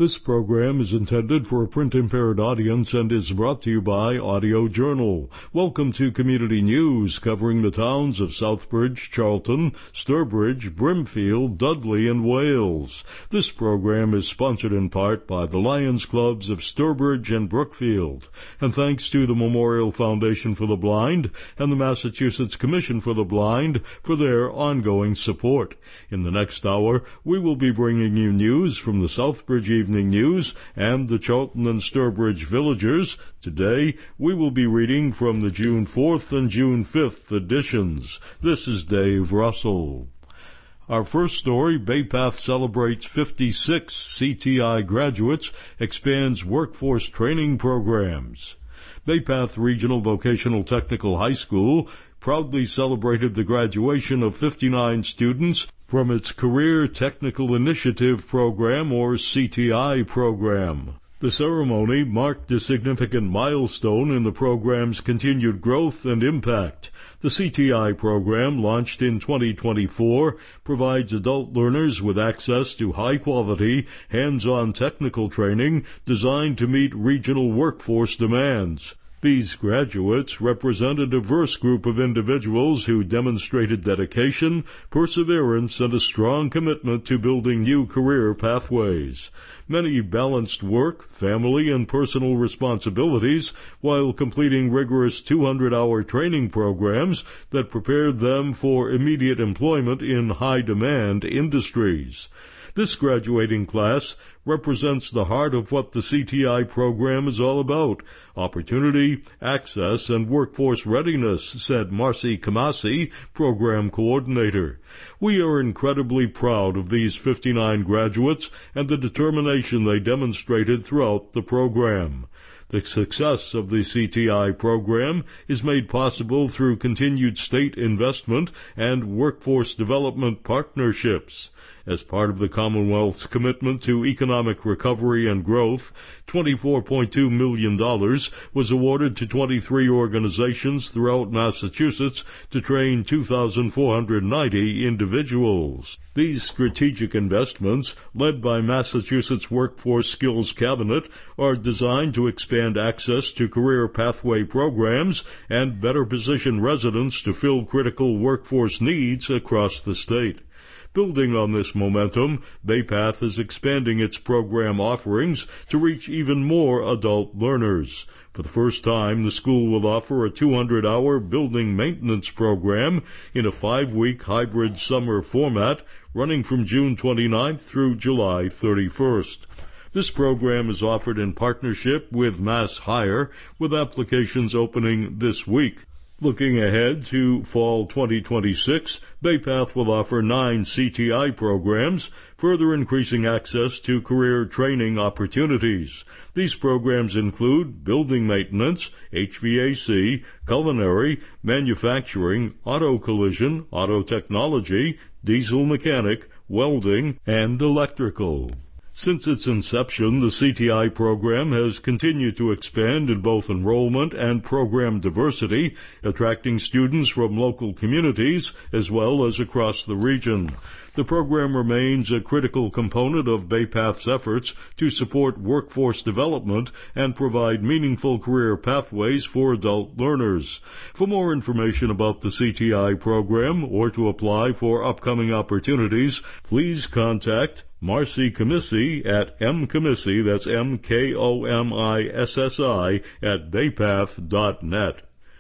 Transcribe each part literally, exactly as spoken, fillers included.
This program is intended for a print-impaired audience and is brought to you by Audio Journal. Welcome to Community News, covering the towns of Southbridge, Charlton, Sturbridge, Brimfield, Dudley, and Wales. This program is sponsored in part by the Lions Clubs of Sturbridge and Brookfield, and thanks to the Memorial Foundation for the Blind and the Massachusetts Commission for the Blind for their ongoing support. In the next hour, we will be bringing you news from the Southbridge Evening News and the Charlton and Sturbridge Villagers. Today, we will be reading from the June fourth and June fifth editions. This is Dave Russell. Our first story, Baypath celebrates fifty-six C T I graduates, expands workforce training programs. Baypath Regional Vocational Technical High School proudly celebrated the graduation of fifty-nine students from its Career Technical Initiative Program, or C T I program. The ceremony marked a significant milestone in the program's continued growth and impact. The C T I program, launched in twenty twenty-four, provides adult learners with access to high-quality, hands-on technical training designed to meet regional workforce demands. These graduates represent a diverse group of individuals who demonstrated dedication, perseverance, and a strong commitment to building new career pathways. Many balanced work, family, and personal responsibilities while completing rigorous two hundred hour training programs that prepared them for immediate employment in high-demand industries. This graduating class represents the heart of what the C T I program is all about: opportunity, access, and workforce readiness, said Marcy Kamasi, program coordinator. We are incredibly proud of these fifty-nine graduates and the determination they demonstrated throughout the program. The success of the C T I program is made possible through continued state investment and workforce development partnerships. As part of the Commonwealth's commitment to economic recovery and growth, twenty-four point two million dollars was awarded to twenty-three organizations throughout Massachusetts to train two thousand four hundred ninety individuals. These strategic investments, led by Massachusetts Workforce Skills Cabinet, are designed to expand access to career pathway programs and better position residents to fill critical workforce needs across the state. Building on this momentum, Baypath is expanding its program offerings to reach even more adult learners. For the first time, the school will offer a two hundred hour building maintenance program in a five-week hybrid summer format running from June twenty-ninth through July thirty-first. This program is offered in partnership with Mass Hire, with applications opening this week. Looking ahead to fall twenty twenty-six, Baypath will offer nine C T I programs, further increasing access to career training opportunities. These programs include building maintenance, H V A C, culinary, manufacturing, auto collision, auto technology, diesel mechanic, welding, and electrical. Since its inception, the C T I program has continued to expand in both enrollment and program diversity, attracting students from local communities as well as across the region. The program remains a critical component of Baypath's efforts to support workforce development and provide meaningful career pathways for adult learners. For more information about the C T I program or to apply for upcoming opportunities, please contact Marcy Kamisi at mkamisi, that's M K O M I S S I, at baypath dot net.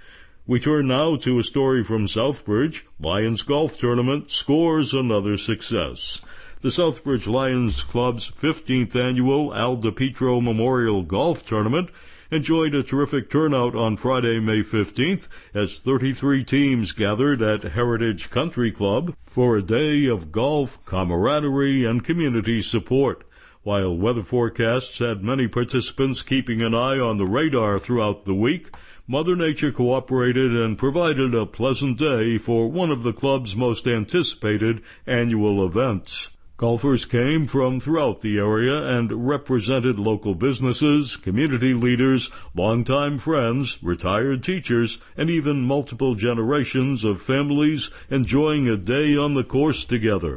We turn now to a story from Southbridge. Lions Golf Tournament scores another success. The Southbridge Lions Club's fifteenth annual Al DePietro Memorial Golf Tournament enjoyed a terrific turnout on Friday, May fifteenth, as thirty-three teams gathered at Heritage Country Club for a day of golf, camaraderie, and community support. While weather forecasts had many participants keeping an eye on the radar throughout the week, Mother Nature cooperated and provided a pleasant day for one of the club's most anticipated annual events. Golfers came from throughout the area and represented local businesses, community leaders, longtime friends, retired teachers, and even multiple generations of families enjoying a day on the course together.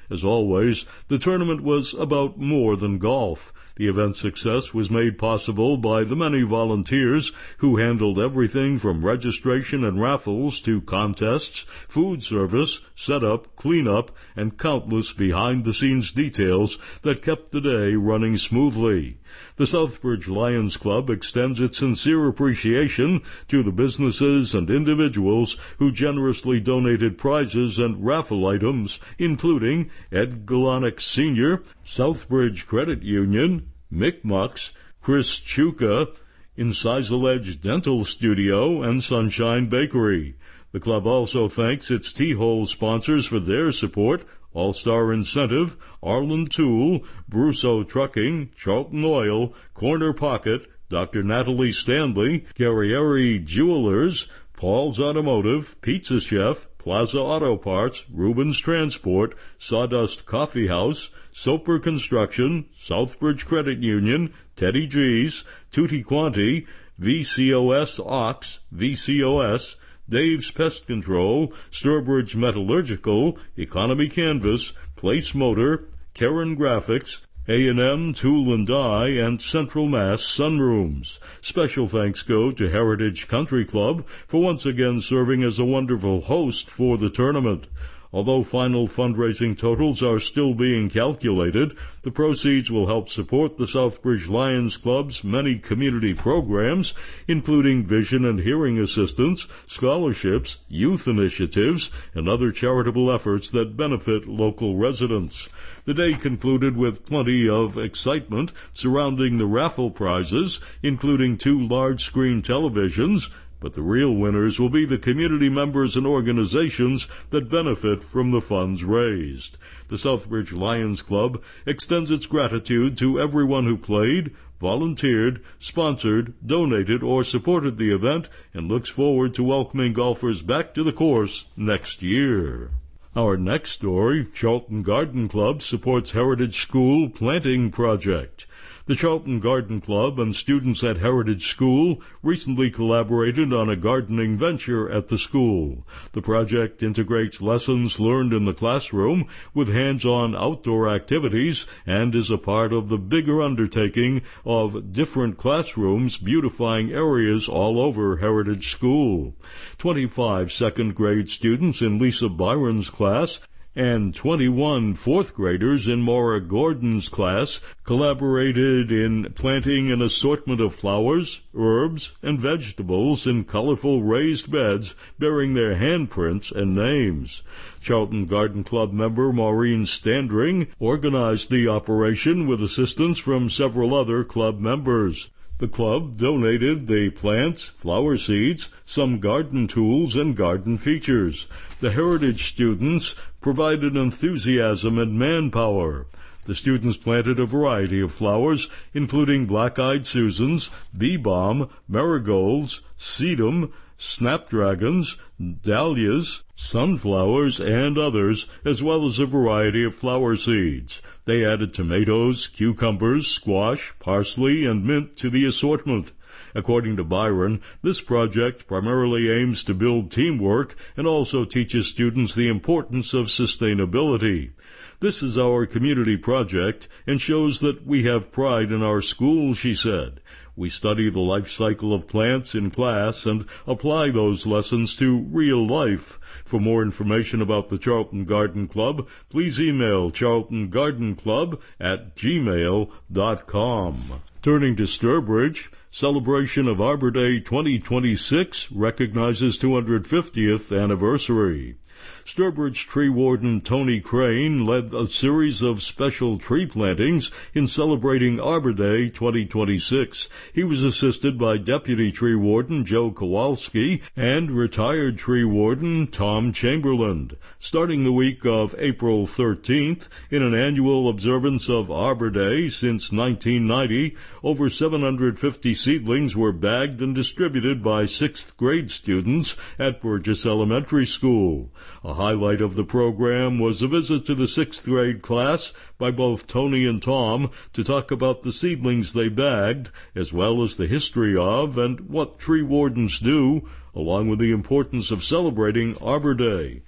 As always, the tournament was about more than golf. The event's success was made possible by the many volunteers who handled everything from registration and raffles to contests, food service, setup, cleanup, and countless behind-the-scenes details that kept the day running smoothly. The Southbridge Lions Club extends its sincere appreciation to the businesses and individuals who generously donated prizes and raffle items, including Ed Galonic Senior, Southbridge Credit Union, Micmacs, Chris Chuka, Incisal Edge Dental Studio, and Sunshine Bakery. The club also thanks its T-Hole sponsors for their support: All-Star Incentive, Arlen Tool, Brusso Trucking, Charlton Oil, Corner Pocket, Doctor Natalie Stanley, Guerrieri Jewelers, Paul's Automotive, Pizza Chef, Plaza Auto Parts, Rubens Transport, Sawdust Coffee House, Soper Construction, Southbridge Credit Union, Teddy G's, Tutti Quanti, V C O S Ox, V C O S, Dave's Pest Control, Sturbridge Metallurgical, Economy Canvas, Place Motor, Karen Graphics, A and M Tool and Die, and Central Mass Sunrooms. Special thanks go to Heritage Country Club for once again serving as a wonderful host for the tournament. Although final fundraising totals are still being calculated, the proceeds will help support the Southbridge Lions Club's many community programs, including vision and hearing assistance, scholarships, youth initiatives, and other charitable efforts that benefit local residents. The day concluded with plenty of excitement surrounding the raffle prizes, including two large-screen televisions, but the real winners will be the community members and organizations that benefit from the funds raised. The Southbridge Lions Club extends its gratitude to everyone who played, volunteered, sponsored, donated, or supported the event, and looks forward to welcoming golfers back to the course next year. Our next story, Charlton Garden Club supports Heritage School Planting Project. The Charlton Garden Club and students at Heritage School recently collaborated on a gardening venture at the school. The project integrates lessons learned in the classroom with hands-on outdoor activities and is a part of the bigger undertaking of different classrooms beautifying areas all over Heritage School. twenty-five second-grade students in Lisa Byron's class and twenty-one fourth graders in Maura Gordon's class collaborated in planting an assortment of flowers, herbs, and vegetables in colorful raised beds bearing their handprints and names. Charlton Garden Club member Maureen Standring organized the operation with assistance from several other club members. The club donated the plants, flower seeds, some garden tools, and garden features. The Heritage students provided enthusiasm and manpower. The students planted a variety of flowers, including black-eyed Susans, bee-balm, marigolds, sedum, snapdragons, dahlias, sunflowers, and others, as well as a variety of flower seeds. They added tomatoes, cucumbers, squash, parsley, and mint to the assortment. According to Byron, this project primarily aims to build teamwork and also teaches students the importance of sustainability. This is our community project and shows that we have pride in our school, she said. We study the life cycle of plants in class and apply those lessons to real life. For more information about the Charlton Garden Club, please email charlton garden club at gmail dot com. Turning to Sturbridge, celebration of Arbor Day twenty twenty-six recognizes two hundred fiftieth anniversary. Sturbridge tree warden Tony Crane led a series of special tree plantings in celebrating Arbor Day twenty twenty-six. He was assisted by Deputy Tree Warden Joe Kowalski and retired tree warden Tom Chamberlain. Starting the week of April thirteenth, in an annual observance of Arbor Day since nineteen ninety, over seven hundred fifty seedlings were bagged and distributed by sixth grade students at Burgess Elementary School. A highlight of the program was a visit to the sixth grade class by both Tony and Tom to talk about the seedlings they bagged, as well as the history of and what tree wardens do, along with the importance of celebrating Arbor Day. The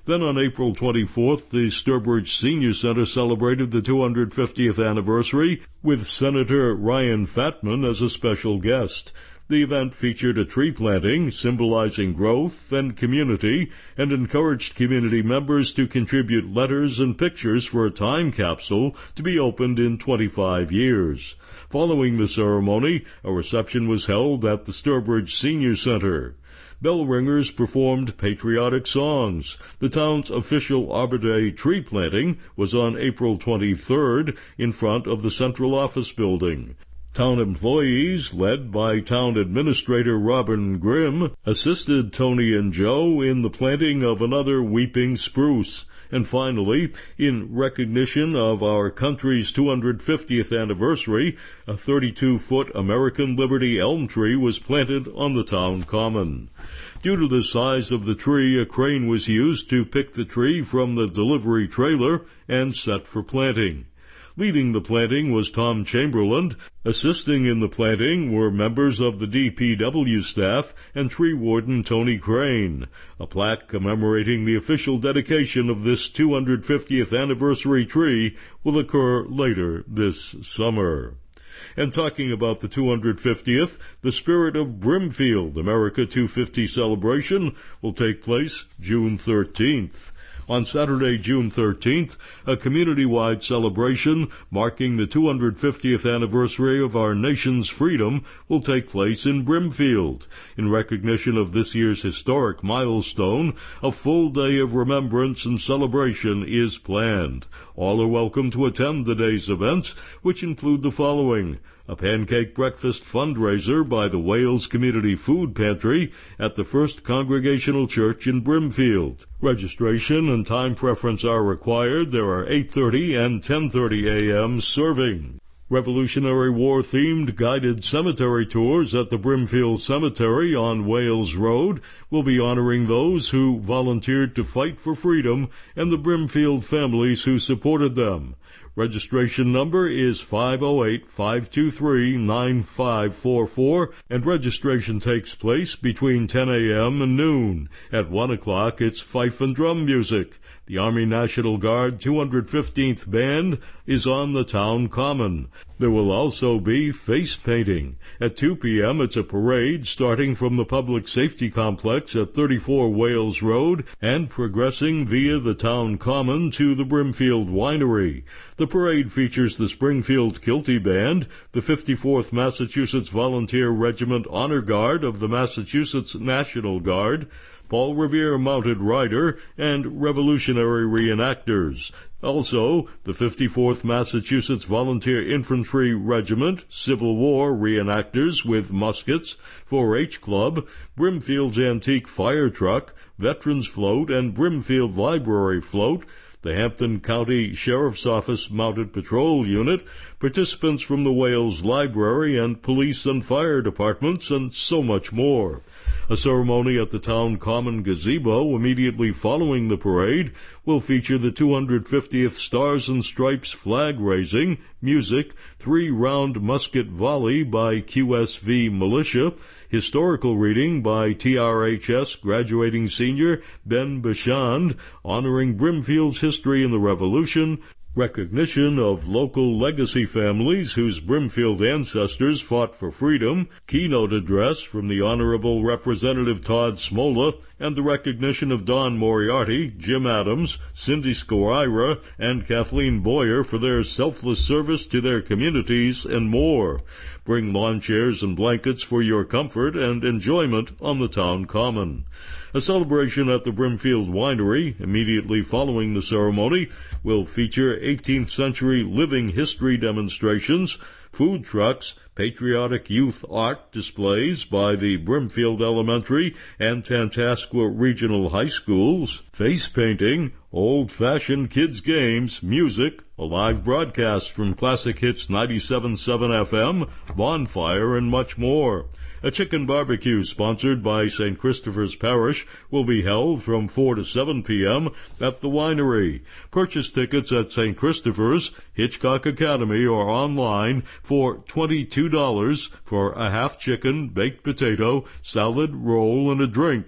Then on April twenty-fourth, the Sturbridge Senior Center celebrated the two hundred fiftieth anniversary with Senator Ryan Fatman as a special guest. The event featured a tree planting symbolizing growth and community and encouraged community members to contribute letters and pictures for a time capsule to be opened in twenty-five years. Following the ceremony, a reception was held at the Sturbridge Senior Center. Bell ringers performed patriotic songs. The town's official Arbor Day tree planting was on April twenty-third in front of the central office building. Town employees, led by Town Administrator Robin Grimm, assisted Tony and Joe in the planting of another weeping spruce. And finally, in recognition of our country's two hundred fiftieth anniversary, a thirty-two foot American Liberty elm tree was planted on the town common. Due to the size of the tree, a crane was used to pick the tree from the delivery trailer and set for planting. Leading the planting was Tom Chamberlain. Assisting in the planting were members of the D P W staff and tree warden Tony Crane. A plaque commemorating the official dedication of this two hundred fiftieth anniversary tree will occur later this summer. And talking about the two hundred fiftieth, the Spirit of Brimfield America two fifty celebration will take place June thirteenth. On Saturday, June thirteenth, a community-wide celebration marking the two hundred fiftieth anniversary of our nation's freedom will take place in Brimfield. In recognition of this year's historic milestone, a full day of remembrance and celebration is planned. All are welcome to attend the day's events, which include the following: a pancake breakfast fundraiser by the Wales Community Food Pantry at the First Congregational Church in Brimfield. Registration and time preference are required. There are eight thirty and ten thirty a.m. serving. Revolutionary War-themed guided cemetery tours at the Brimfield Cemetery on Wales Road will be honoring those who volunteered to fight for freedom and the Brimfield families who supported them. Registration number is five oh eight, five two three, nine five four four, and registration takes place between ten a.m. and noon. At one o'clock, it's fife and drum music. The Army National Guard two hundred fifteenth Band is on the town common. There will also be face painting. At two p.m., it's a parade starting from the Public Safety Complex at thirty-four Wales Road and progressing via the town common to the Brimfield Winery. The parade features the Springfield Kilty Band, the fifty-fourth Massachusetts Volunteer Regiment Honor Guard of the Massachusetts National Guard, Paul Revere Mounted Rider, and Revolutionary Reenactors. Also, the fifty-fourth Massachusetts Volunteer Infantry Regiment, Civil War Reenactors with muskets, four H Club, Brimfield's Antique Fire Truck, Veterans Float, and Brimfield Library Float, the Hampton County Sheriff's Office Mounted Patrol Unit, participants from the Wales Library and Police and Fire Departments, and so much more. A ceremony at the town common gazebo immediately following the parade will feature the two hundred fiftieth Stars and Stripes flag raising, music, three-round musket volley by Q S V Militia, historical reading by T R H S graduating senior Ben Bashand, honoring Brimfield's history in the Revolution, recognition of local legacy families whose Brimfield ancestors fought for freedom, keynote address from the Honorable Representative Todd Smola, and the recognition of Don Moriarty, Jim Adams, Cindy Scoira, and Kathleen Boyer for their selfless service to their communities, and more. Bring lawn chairs and blankets for your comfort and enjoyment on the town common. A celebration at the Brimfield Winery, immediately following the ceremony, will feature eighteenth century living history demonstrations, food trucks, patriotic youth art displays by the Brimfield Elementary and Tantascwa Regional High Schools, face painting, old-fashioned kids' games, music, a live broadcast from Classic Hits ninety-seven point seven F M, bonfire, and much more. A chicken barbecue sponsored by Saint Christopher's Parish will be held from four to seven p.m. at the winery. Purchase tickets at Saint Christopher's, Hitchcock Academy, or online for twenty-two dollars for a half chicken, baked potato, salad, roll, and a drink.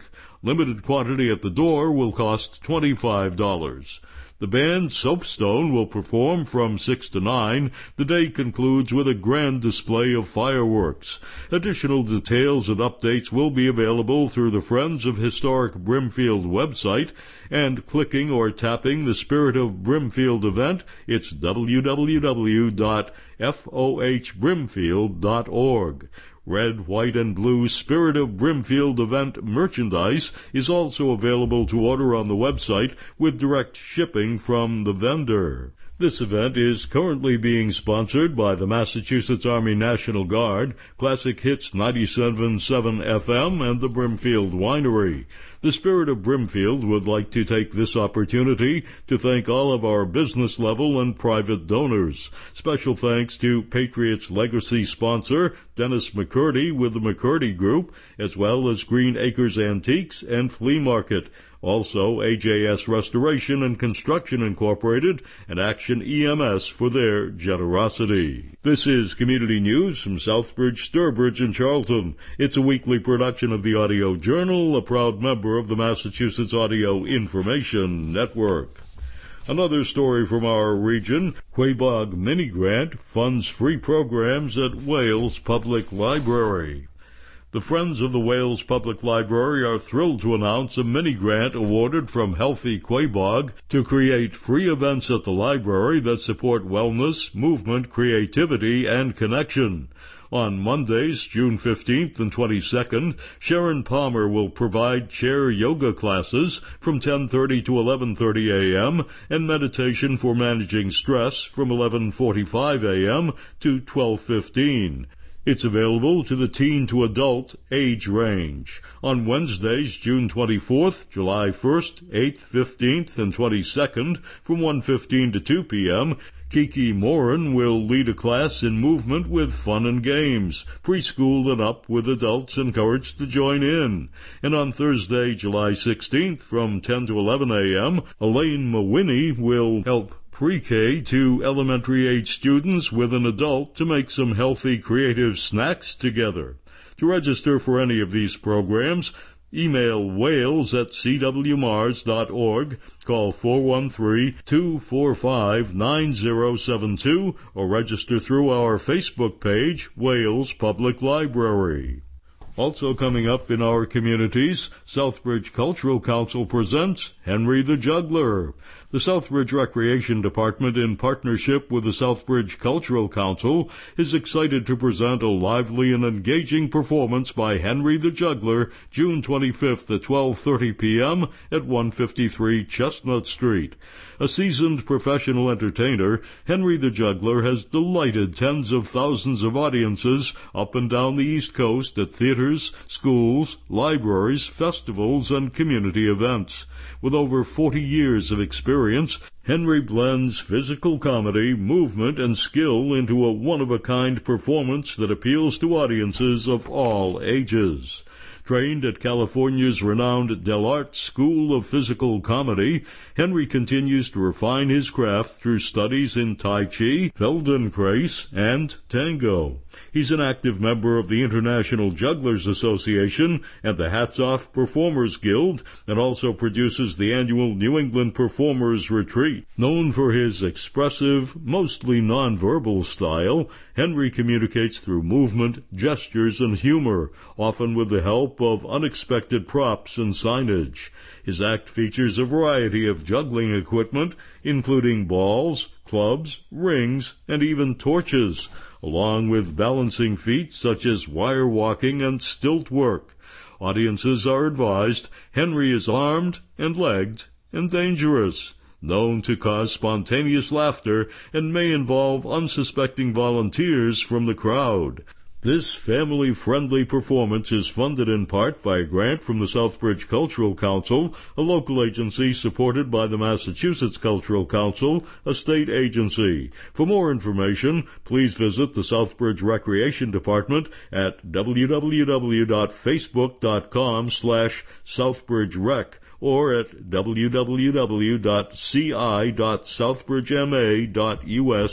Limited quantity at the door will cost twenty-five dollars. The band Soapstone will perform from six to nine. The day concludes with a grand display of fireworks. Additional details and updates will be available through the Friends of Historic Brimfield website, and clicking or tapping the Spirit of Brimfield event, it's w w w dot foh brimfield dot org. Red, white, and blue Spirit of Brimfield event merchandise is also available to order on the website with direct shipping from the vendor. This event is currently being sponsored by the Massachusetts Army National Guard, Classic Hits ninety-seven point seven F M, and the Brimfield Winery. The Spirit of Brimfield would like to take this opportunity to thank all of our business level and private donors. Special thanks to Patriots Legacy sponsor Dennis McCurdy with the McCurdy Group, as well as Green Acres Antiques and Flea Market. Also, A J S Restoration and Construction Incorporated and Action E M S for their generosity. This is Community News from Southbridge, Sturbridge, and Charlton. It's a weekly production of the Audio Journal, a proud member of the Massachusetts Audio Information Network. Another story from our region, Quabog Mini Grant funds free programs at Wales Public Library. The Friends of the Wales Public Library are thrilled to announce a mini-grant awarded from Healthy Quabog to create free events at the library that support wellness, movement, creativity, and connection. On Mondays, June fifteenth and twenty-second, Sharon Palmer will provide chair yoga classes from ten thirty to eleven thirty a m and meditation for managing stress from eleven forty-five a m to twelve fifteen. It's available to the teen to adult age range. On Wednesdays, June twenty-fourth, July first, eighth, fifteenth, and twenty-second, from one fifteen to two p m, Kiki Morin will lead a class in movement with fun and games. Preschool and up with adults encouraged to join in. And on Thursday, July sixteenth, from ten to eleven a m, Elaine Mawiney will help pre-K to elementary-age students with an adult to make some healthy, creative snacks together. To register for any of these programs, email wales at c w mars dot org, call four one three, two four five, nine zero seven two, or register through our Facebook page, Wales Public Library. Also coming up in our communities, Southbridge Cultural Council presents Henry the Juggler. The Southbridge Recreation Department, in partnership with the Southbridge Cultural Council, is excited to present a lively and engaging performance by Henry the Juggler, June twenty-fifth at twelve thirty p m at one fifty-three Chestnut Street. A seasoned professional entertainer, Henry the Juggler has delighted tens of thousands of audiences up and down the East Coast at theaters, schools, libraries, festivals, and community events. With over forty years of experience, Henry blends physical comedy, movement, and skill into a one-of-a-kind performance that appeals to audiences of all ages. Trained at California's renowned Del Arte School of Physical Comedy, Henry continues to refine his craft through studies in Tai Chi, Feldenkrais, and Tango. He's an active member of the International Jugglers Association and the Hats Off Performers Guild, and also produces the annual New England Performers Retreat. Known for his expressive, mostly nonverbal style, Henry communicates through movement, gestures, and humor, often with the help of unexpected props and signage. His act features a variety of juggling equipment, including balls, clubs, rings, and even torches, along with balancing feats such as wire walking and stilt work. Audiences are advised Henry is armed and legged and dangerous, known to cause spontaneous laughter, and may involve unsuspecting volunteers from the crowd. This family-friendly performance is funded in part by a grant from the Southbridge Cultural Council, a local agency supported by the Massachusetts Cultural Council, a state agency. For more information, please visit the Southbridge Recreation Department at w w w dot facebook dot com slash southbridgerec or at w w w dot c i dot southbridge m a dot u s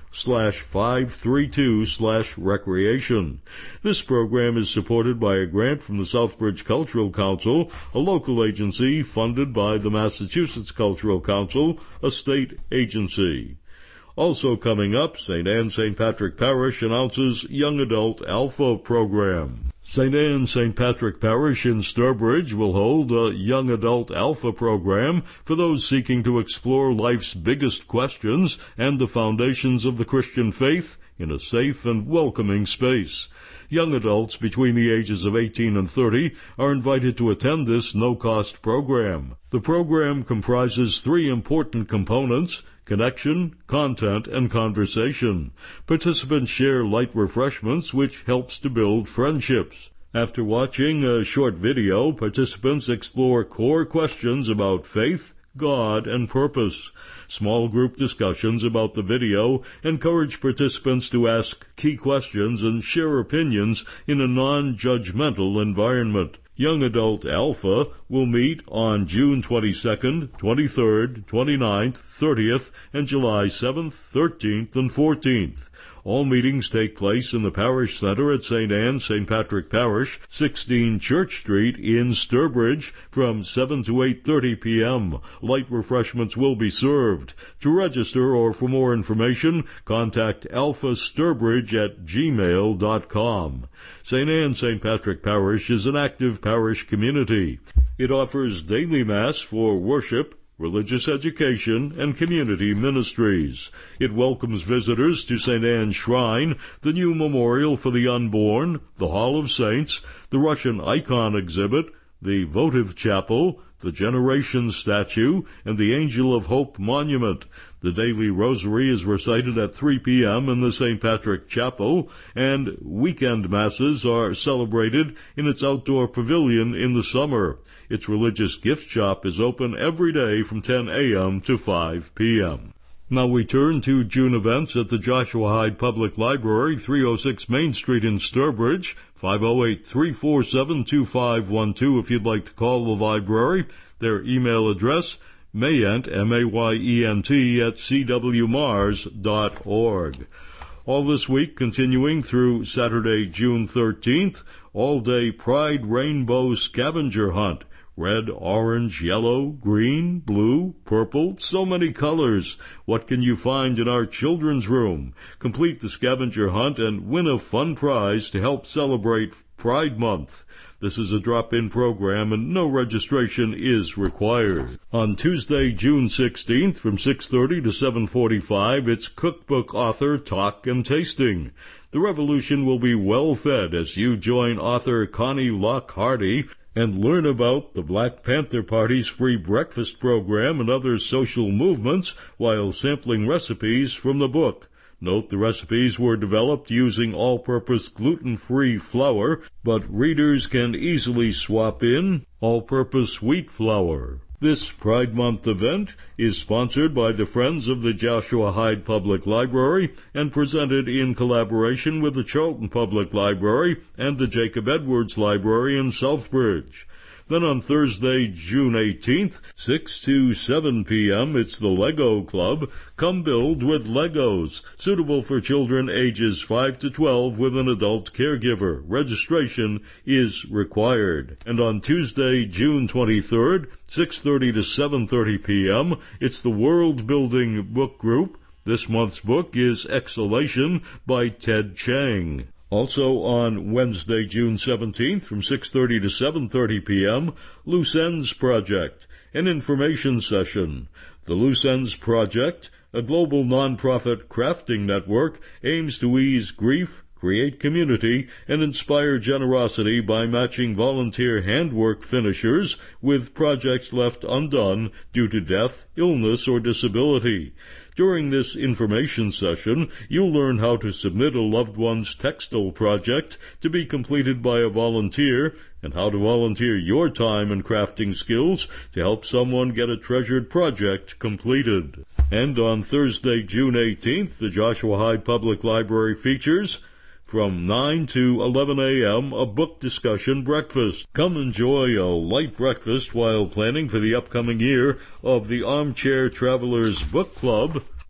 slash five three two slash recreation. This program is supported by a grant from the Southbridge Cultural Council, a local agency funded by the Massachusetts Cultural Council, a state agency. Also coming up, Saint Anne Saint Patrick Parish announces Young Adult Alpha program. Saint Anne Saint Patrick Parish in Sturbridge will hold a Young Adult Alpha program for those seeking to explore life's biggest questions and the foundations of the Christian faith in a safe and welcoming space. Young adults between the ages of eighteen and thirty are invited to attend this no-cost program. The program comprises three important components: connection, content, and conversation. Participants share light refreshments, which helps to build friendships. After watching a short video, participants explore core questions about faith, God, and purpose. Small group discussions about the video encourage participants to ask key questions and share opinions in a non-judgmental environment. Young Adult Alpha will meet on June twenty-second, twenty-third, twenty-ninth, thirtieth, and July seventh, thirteenth, and fourteenth. All meetings take place in the Parish Center at Saint Anne Saint Patrick Parish, sixteen Church Street in Sturbridge, from seven to eight thirty p.m. Light refreshments will be served. To register or for more information, contact alphasturbridge at gmail dot com. Saint Anne Saint Patrick Parish is an active parish community. It offers daily Mass for worship, religious education, and community ministries. It welcomes visitors to Saint Anne's Shrine, the new memorial for the unborn, the Hall of Saints, the Russian icon exhibit, the votive chapel, the Generation statue, and the Angel of Hope monument. The daily rosary is recited at three p.m. in the Saint Patrick Chapel, and weekend masses are celebrated in its outdoor pavilion in the summer. Its religious gift shop is open every day from ten a.m. to five p.m. Now we turn to June events at the Joshua Hyde Public Library, three oh six Main Street in Sturbridge, five oh eight, three four seven, two five one two if you'd like to call the library. Their email address, mayent, M A Y E N T, at c w mars dot org. All this week, continuing through Saturday, June thirteenth, all-day Pride Rainbow Scavenger Hunt. Red, orange, yellow, green, blue, purple, so many colors. What can you find in our children's room? Complete the scavenger hunt and win a fun prize to help celebrate Pride Month. This is a drop-in program and no registration is required. On Tuesday, June sixteenth, from six thirty to seven forty-five, it's Cookbook Author Talk and Tasting. The revolution will be well fed as you join author Connie Locke Hardy and learn about the Black Panther Party's free breakfast program and other social movements while sampling recipes from the book. Note the recipes were developed using all-purpose gluten-free flour, but readers can easily swap in all-purpose wheat flour. This Pride Month event is sponsored by the Friends of the Joshua Hyde Public Library and presented in collaboration with the Charlton Public Library and the Jacob Edwards Library in Southbridge. Then on Thursday, June eighteenth, six to seven p.m., it's the Lego Club. Come build with Legos, suitable for children ages five to twelve with an adult caregiver. Registration is required. And on Tuesday, June twenty-third, six thirty to seven thirty p.m., it's the World Building Book Group. This month's book is Exhalation by Ted Chiang. Also on Wednesday, June seventeenth, from six thirty to seven thirty p.m., Loose Ends Project, an information session. The Loose Ends Project, a global nonprofit crafting network, aims to ease grief, create community, and inspire generosity by matching volunteer handwork finishers with projects left undone due to death, illness, or disability. During this information session, you'll learn how to submit a loved one's textile project to be completed by a volunteer, and how to volunteer your time and crafting skills to help someone get a treasured project completed. And on Thursday, June eighteenth, the Joshua Hyde Public Library features from nine to eleven a.m., a book discussion breakfast. Come enjoy a light breakfast while planning for the upcoming year of the Armchair Travelers Book Club.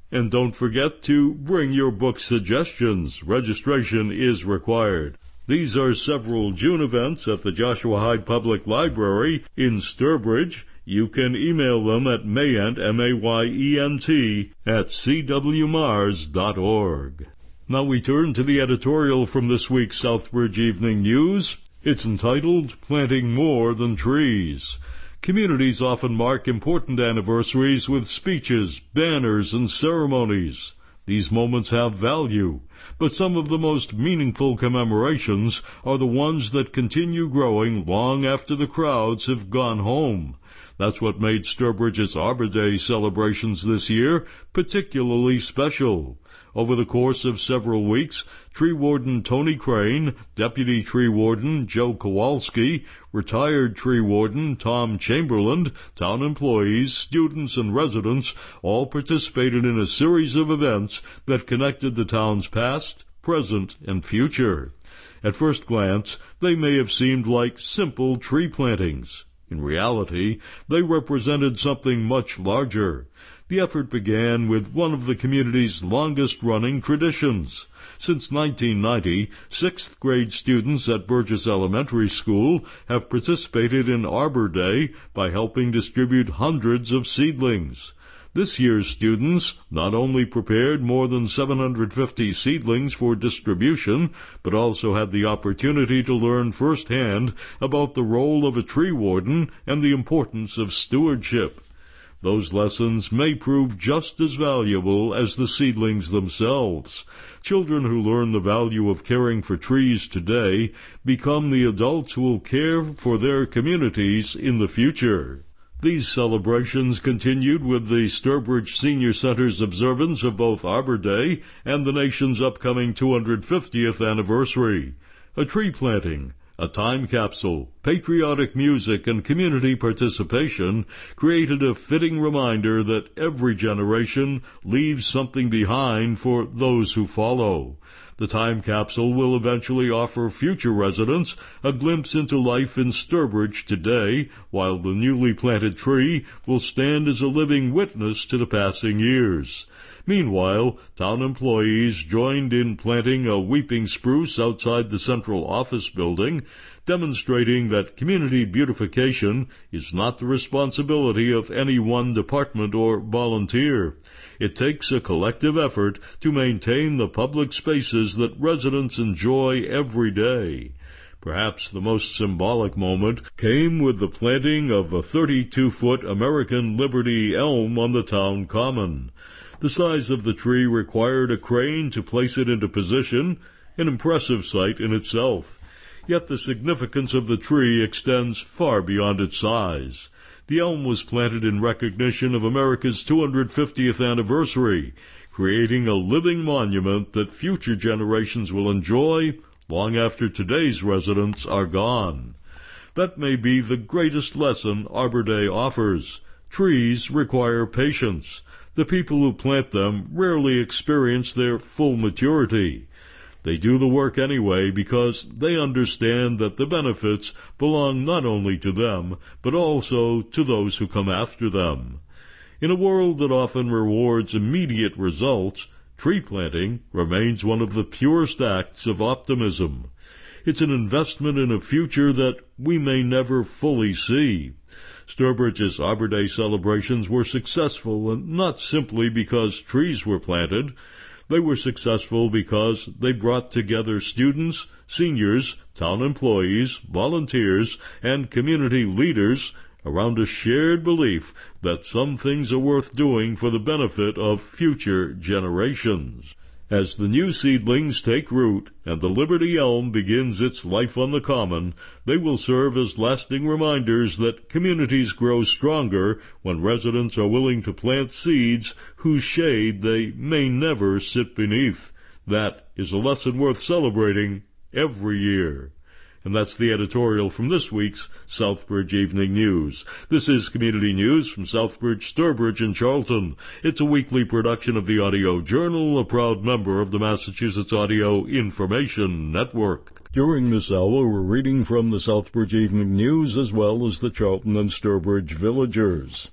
And don't forget to bring your book suggestions. Registration is required. These are several June events at the Joshua Hyde Public Library in Sturbridge. You can email them at mayent, M A Y E N T, at c w mars dot org. Now we turn to the editorial from this week's Southbridge Evening News. It's entitled, Planting More Than Trees. Communities often mark important anniversaries with speeches, banners, and ceremonies. These moments have value, but some of the most meaningful commemorations are the ones that continue growing long after the crowds have gone home. That's what made Sturbridge's Arbor Day celebrations this year particularly special. Over the course of several weeks, Tree Warden Tony Crane, Deputy Tree Warden Joe Kowalski, retired Tree Warden Tom Chamberlain, town employees, students, and residents all participated in a series of events that connected the town's past, present, and future. At first glance, they may have seemed like simple tree plantings. In reality, they represented something much larger. The effort began with one of the community's longest-running traditions. Since nineteen ninety, sixth grade students at Burgess Elementary School have participated in Arbor Day by helping distribute hundreds of seedlings. This year's students not only prepared more than seven hundred fifty seedlings for distribution, but also had the opportunity to learn firsthand about the role of a tree warden and the importance of stewardship. Those lessons may prove just as valuable as the seedlings themselves. Children who learn the value of caring for trees today become the adults who will care for their communities in the future. These celebrations continued with the Sturbridge Senior Center's observance of both Arbor Day and the nation's upcoming two hundred fiftieth anniversary. A tree planting, a time capsule, patriotic music, and community participation created a fitting reminder that every generation leaves something behind for those who follow. The time capsule will eventually offer future residents a glimpse into life in Sturbridge today, while the newly planted tree will stand as a living witness to the passing years. Meanwhile, town employees joined in planting a weeping spruce outside the central office building, demonstrating that community beautification is not the responsibility of any one department or volunteer. It takes a collective effort to maintain the public spaces that residents enjoy every day. Perhaps the most symbolic moment came with the planting of a thirty-two foot American Liberty elm on the town common. The size of the tree required a crane to place it into position, an impressive sight in itself. Yet the significance of the tree extends far beyond its size. The elm was planted in recognition of America's two hundred fiftieth anniversary, creating a living monument that future generations will enjoy long after today's residents are gone. That may be the greatest lesson Arbor Day offers. Trees require patience. The people who plant them rarely experience their full maturity. They do the work anyway because they understand that the benefits belong not only to them, but also to those who come after them. In a world that often rewards immediate results, tree planting remains one of the purest acts of optimism. It's an investment in a future that we may never fully see. Sturbridge's Arbor Day celebrations were successful, and not simply because trees were planted. They were successful because they brought together students, seniors, town employees, volunteers, and community leaders around a shared belief that some things are worth doing for the benefit of future generations. As the new seedlings take root and the Liberty Elm begins its life on the common, they will serve as lasting reminders that communities grow stronger when residents are willing to plant seeds whose shade they may never sit beneath. That is a lesson worth celebrating every year. And that's the editorial from this week's Southbridge Evening News. This is Community News from Southbridge, Sturbridge, and Charlton. It's a weekly production of the Audio Journal, a proud member of the Massachusetts Audio Information Network. During this hour, we're reading from the Southbridge Evening News as well as the Charlton and Sturbridge Villagers.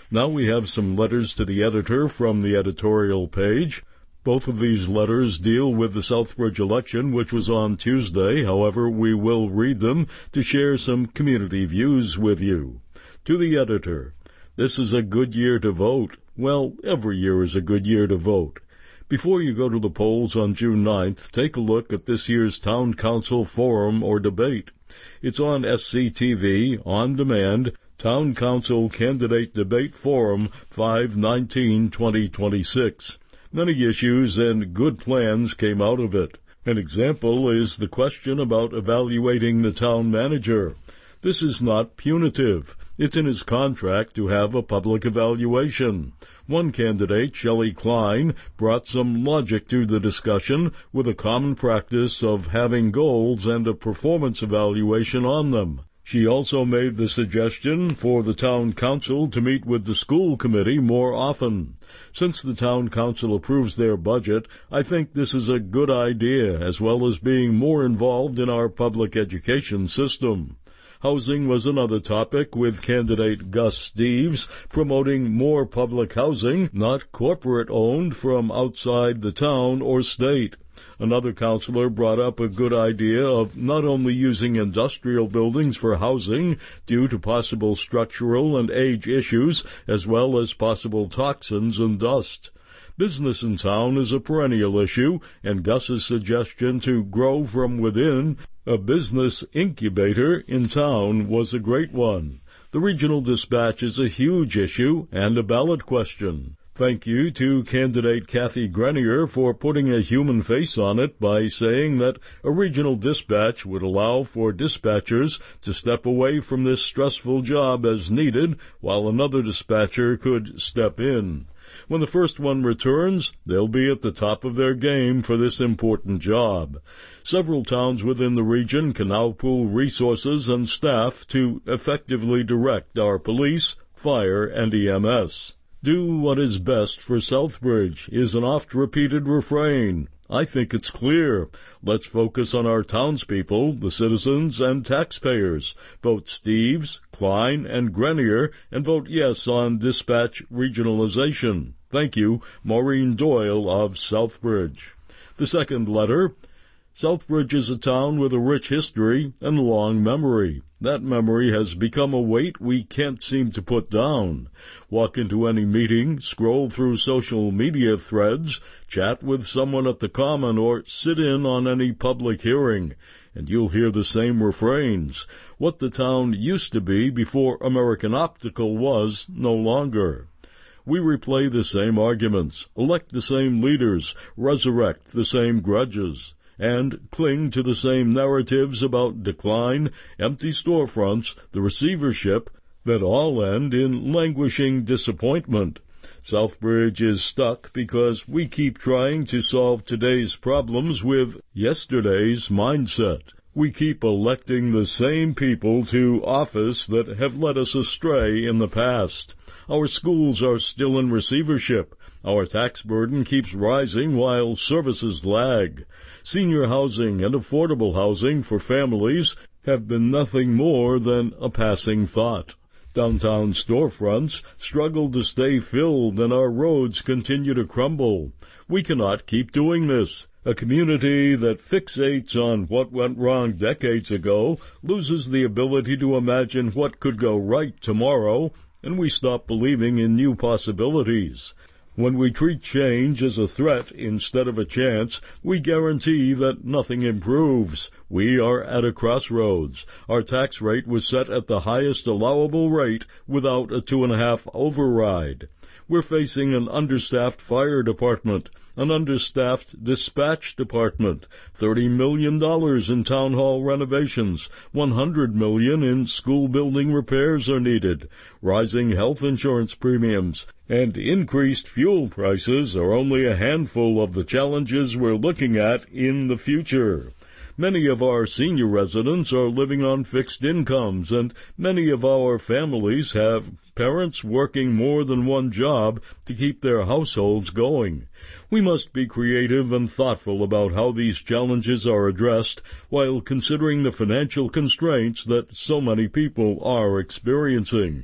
Now we have some letters to the editor from the editorial page. Both of these letters deal with the Southbridge election, which was on Tuesday. However, we will read them to share some community views with you. To the editor, this is a good year to vote. Well, every year is a good year to vote. Before you go to the polls on June ninth, take a look at this year's Town Council Forum or Debate. It's on S C T V, on demand, Town Council Candidate Debate Forum, five nineteen twenty twenty-six. Many issues and good plans came out of it. An example is the question about evaluating the town manager. This is not punitive. It's in his contract to have a public evaluation. One candidate, Shelley Klein, brought some logic to the discussion with a common practice of having goals and a performance evaluation on them. She also made the suggestion for the town council to meet with the school committee more often. Since the town council approves their budget, I think this is a good idea, as well as being more involved in our public education system. Housing was another topic, with candidate Gus Steeves promoting more public housing, not corporate-owned, from outside the town or state. Another councillor brought up a good idea of not only using industrial buildings for housing due to possible structural and age issues, as well as possible toxins and dust. Business in town is a perennial issue, and Gus's suggestion to grow from within a business incubator in town was a great one. The regional dispatch is a huge issue and a ballot question. Thank you to candidate Kathy Grenier for putting a human face on it by saying that a regional dispatch would allow for dispatchers to step away from this stressful job as needed, while another dispatcher could step in. When the first one returns, they'll be at the top of their game for this important job. Several towns within the region can now pool resources and staff to effectively direct our police, fire, and E M S. Do what is best for Southbridge is an oft-repeated refrain. I think it's clear. Let's focus on our townspeople, the citizens, and taxpayers. Vote Steeves, Klein, and Grenier, and vote yes on dispatch regionalization. Thank you, Maureen Doyle of Southbridge. The second letter. Southbridge is a town with a rich history and long memory. That memory has become a weight we can't seem to put down. Walk into any meeting, scroll through social media threads, chat with someone at the Common, or sit in on any public hearing, and you'll hear the same refrains. What the town used to be before American Optical was no longer. We replay the same arguments, elect the same leaders, resurrect the same grudges, and cling to the same narratives about decline, empty storefronts, the receivership, that all end in languishing disappointment. Southbridge is stuck because we keep trying to solve today's problems with yesterday's mindset. We keep electing the same people to office that have led us astray in the past. Our schools are still in receivership. Our tax burden keeps rising while services lag. Senior housing and affordable housing for families have been nothing more than a passing thought. Downtown storefronts struggle to stay filled, and our roads continue to crumble. We cannot keep doing this. A community that fixates on what went wrong decades ago loses the ability to imagine what could go right tomorrow, and we stop believing in new possibilities. When we treat change as a threat instead of a chance, we guarantee that nothing improves. We are at a crossroads. Our tax rate was set at the highest allowable rate without a two-and-a-half override. We're facing an understaffed fire department, an understaffed dispatch department, thirty million dollars in town hall renovations, one hundred million dollars in school building repairs are needed, rising health insurance premiums, and increased fuel prices are only a handful of the challenges we're looking at in the future. Many of our senior residents are living on fixed incomes, and many of our families have parents working more than one job to keep their households going. We must be creative and thoughtful about how these challenges are addressed while considering the financial constraints that so many people are experiencing.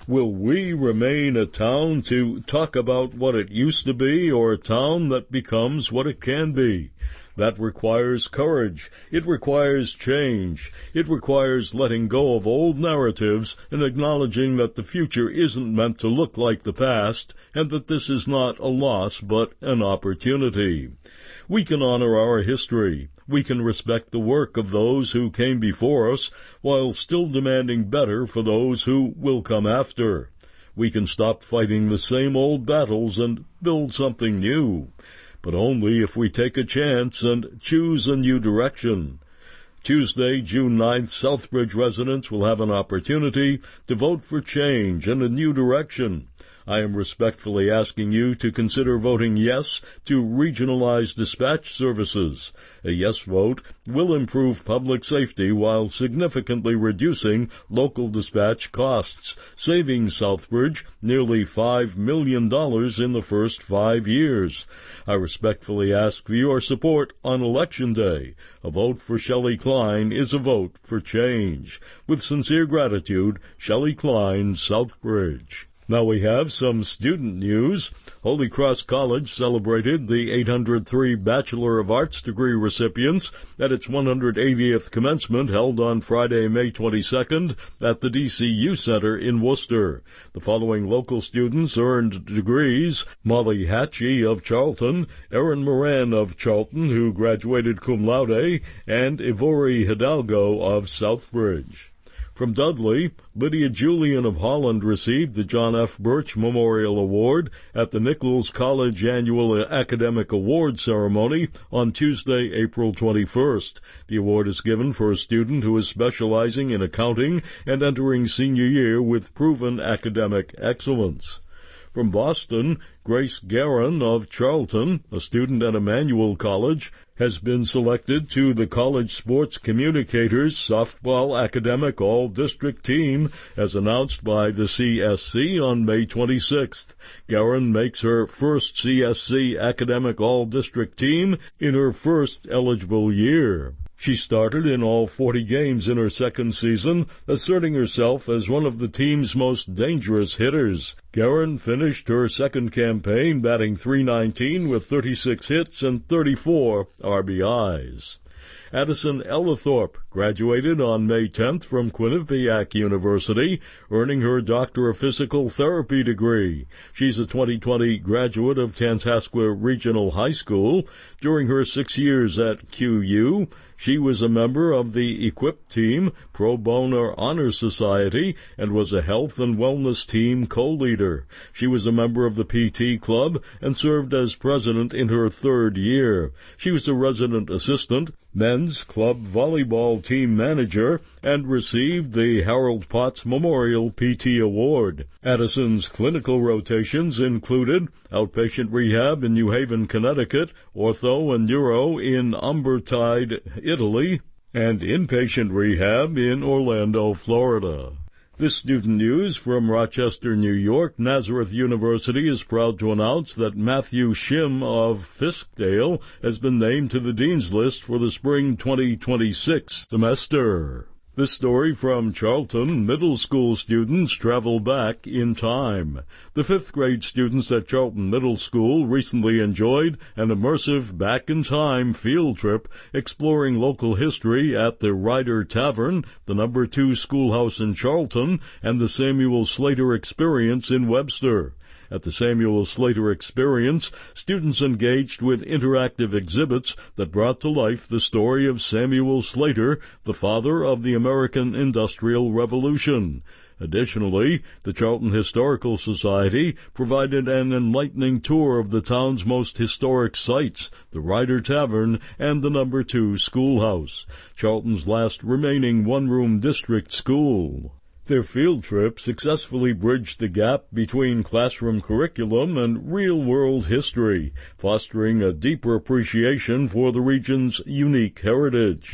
Will we remain a town to talk about what it used to be, or a town that becomes what it can be? That requires courage. It requires change. It requires letting go of old narratives and acknowledging that the future isn't meant to look like the past, and that this is not a loss but an opportunity. We can honor our history. We can respect the work of those who came before us, while still demanding better for those who will come after. We can stop fighting the same old battles and build something new, but only if we take a chance and choose a new direction. Tuesday, June ninth, Southbridge residents will have an opportunity to vote for change and a new direction. I am respectfully asking you to consider voting yes to regionalized dispatch services. A yes vote will improve public safety while significantly reducing local dispatch costs, saving Southbridge nearly five million dollars in the first five years. I respectfully ask for your support on Election Day. A vote for Shelley Klein is a vote for change. With sincere gratitude, Shelley Klein, Southbridge. Now we have some student news. Holy Cross College celebrated the eight hundred three Bachelor of Arts degree recipients at its one hundred eightieth commencement held on Friday, May twenty-second at the D C U Center in Worcester. The following local students earned degrees: Molly Hatchie of Charlton, Erin Moran of Charlton, who graduated cum laude, and Ivori Hidalgo of Southbridge. From Dudley, Lydia Julian of Holland received the John F. Birch Memorial Award at the Nichols College Annual Academic Award Ceremony on Tuesday, April twenty-first. The award is given for a student who is specializing in accounting and entering senior year with proven academic excellence. From Boston, Grace Guerin of Charlton, a student at Emmanuel College, has been selected to the College Sports Communicators Softball Academic All-District Team, as announced by the C S C on May twenty-sixth. Guerin makes her first C S C Academic All-District Team in her first eligible year. She started in all forty games in her second season, asserting herself as one of the team's most dangerous hitters. Guerin finished her second campaign batting three nineteen with thirty-six hits and thirty-four R B Is. Addison Ellithorpe graduated on May tenth from Quinnipiac University, earning her Doctor of Physical Therapy degree. She's a twenty twenty graduate of Tantascwa Regional High School. During her six years at Q U, she was a member of the Equip Team, Pro Bono Honor Society, and was a health and wellness team co-leader. She was a member of the P T Club and served as president in her third year. She was a resident assistant, men's club volleyball team manager, and received the Harold Potts Memorial P T Award. Addison's clinical rotations included outpatient rehab in New Haven, Connecticut, ortho and neuro in Umbertide, Italy, and inpatient rehab in Orlando, Florida. This student news from Rochester, New York. Nazareth University is proud to announce that Matthew Shim of Fiskdale has been named to the Dean's List for the spring twenty twenty-six semester. This story from Charlton. Middle school students travel back in time. The fifth grade students at Charlton Middle School recently enjoyed an immersive back-in-time field trip exploring local history at the Ryder Tavern, the number two schoolhouse in Charlton, and the Samuel Slater Experience in Webster. At the Samuel Slater Experience, students engaged with interactive exhibits that brought to life the story of Samuel Slater, the father of the American Industrial Revolution. Additionally, the Charlton Historical Society provided an enlightening tour of the town's most historic sites, the Ryder Tavern and the number two schoolhouse, Charlton's last remaining one-room district school. Their field trip successfully bridged the gap between classroom curriculum and real-world history, fostering a deeper appreciation for the region's unique heritage.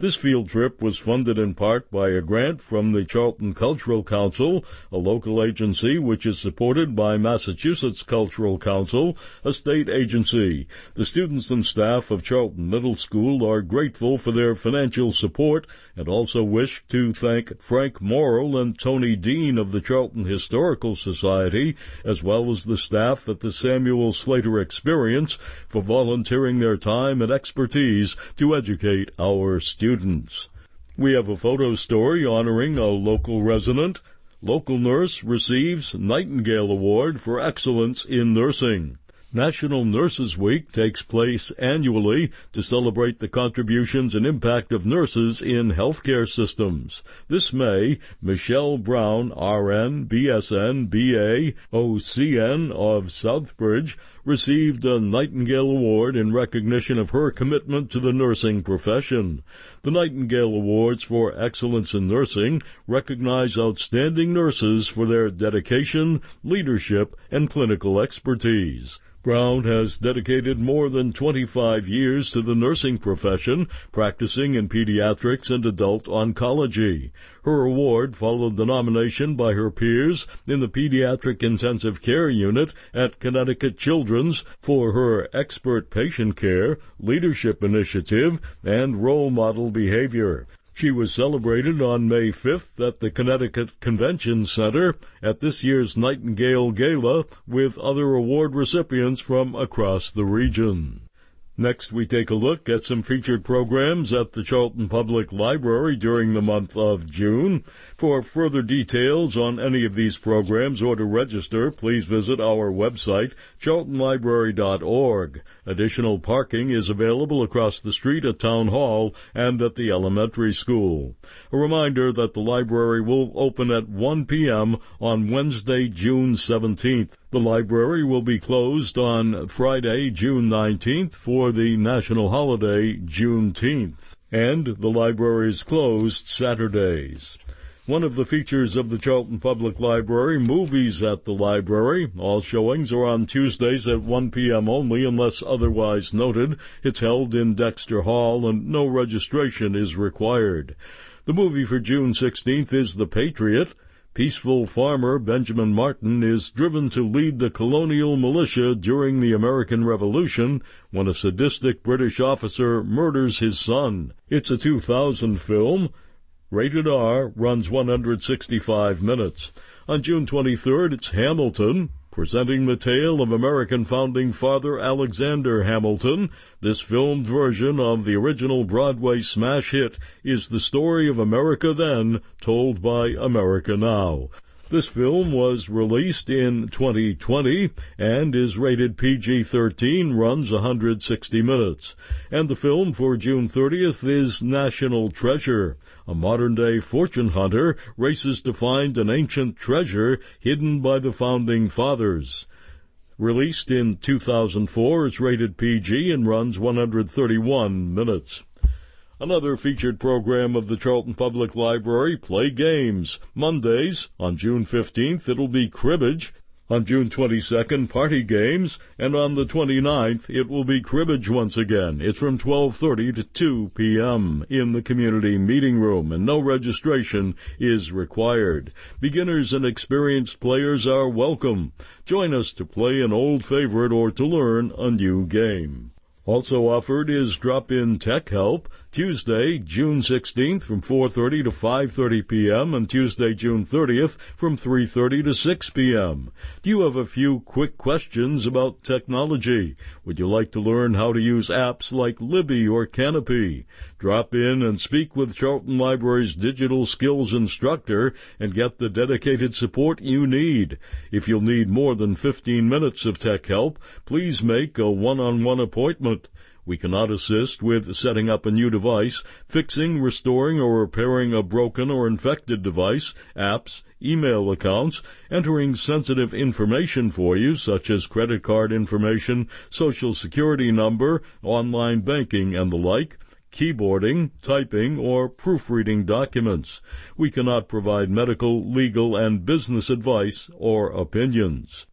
This field trip was funded in part by a grant from the Charlton Cultural Council, a local agency which is supported by Massachusetts Cultural Council, a state agency. The students and staff of Charlton Middle School are grateful for their financial support and also wish to thank Frank Morrill and Tony Dean of the Charlton Historical Society, as well as the staff at the Samuel Slater Experience, for volunteering their time and expertise to educate our students. We have a photo story honoring a local resident. Local nurse receives Nightingale Award for excellence in nursing. National Nurses Week takes place annually to celebrate the contributions and impact of nurses in healthcare systems. This May, Michelle Brown, R N, B S N, B A, O C N of Southbridge, received a Nightingale Award in recognition of her commitment to the nursing profession. The Nightingale Awards for Excellence in Nursing recognize outstanding nurses for their dedication, leadership, and clinical expertise. Brown has dedicated more than twenty-five years to the nursing profession, practicing in pediatrics and adult oncology. Her award followed the nomination by her peers in the Pediatric Intensive Care Unit at Connecticut Children's for her expert patient care, leadership initiative, and role model behavior. She was celebrated on May fifth at the Connecticut Convention Center at this year's Nightingale Gala with other award recipients from across the region. Next, we take a look at some featured programs at the Charlton Public Library during the month of June. For further details on any of these programs or to register, please visit our website, charlton library dot org. Additional parking is available across the street at Town Hall and at the elementary school. A reminder that the library will open at one p.m. on Wednesday, June seventeenth. The library will be closed on Friday, June nineteenth for the national holiday, Juneteenth, and the library is closed Saturdays. One of the features of the Charlton Public Library, Movies at the Library. All showings are on Tuesdays at one p.m. only unless otherwise noted. It's held in Dexter Hall and no registration is required. The movie for June sixteenth is The Patriot. Peaceful farmer Benjamin Martin is driven to lead the colonial militia during the American Revolution when a sadistic British officer murders his son. It's a two thousand film. Rated R, runs one hundred sixty-five minutes. On June twenty-third, it's Hamilton, presenting the tale of American founding father Alexander Hamilton. This filmed version of the original Broadway smash hit is the story of America then, told by America now. This film was released in twenty twenty and is rated P G thirteen, runs one hundred sixty minutes. And the film for June thirtieth is National Treasure. A modern-day fortune hunter races to find an ancient treasure hidden by the founding fathers. Released in two thousand four, it's rated P G and runs one hundred thirty-one minutes. Another featured program of the Charlton Public Library, Play Games. Mondays, on June fifteenth, it'll be Cribbage. On June twenty-second, Party Games. And on the twenty-ninth, it will be Cribbage once again. It's from twelve thirty to two p.m. in the community meeting room, and no registration is required. Beginners and experienced players are welcome. Join us to play an old favorite or to learn a new game. Also offered is Drop-In Tech Help, Tuesday, June sixteenth from four thirty to five thirty p.m. and Tuesday, June thirtieth from three thirty to six p.m. Do you have a few quick questions about technology? Would you like to learn how to use apps like Libby or Canopy? Drop in and speak with Charlton Library's digital skills instructor and get the dedicated support you need. If you'll need more than fifteen minutes of tech help, please make a one-on-one appointment. We cannot assist with setting up a new device, fixing, restoring, or repairing a broken or infected device, apps, email accounts, entering sensitive information for you, such as credit card information, social security number, online banking, and the like, keyboarding, typing, or proofreading documents. We cannot provide medical, legal, and business advice or opinions.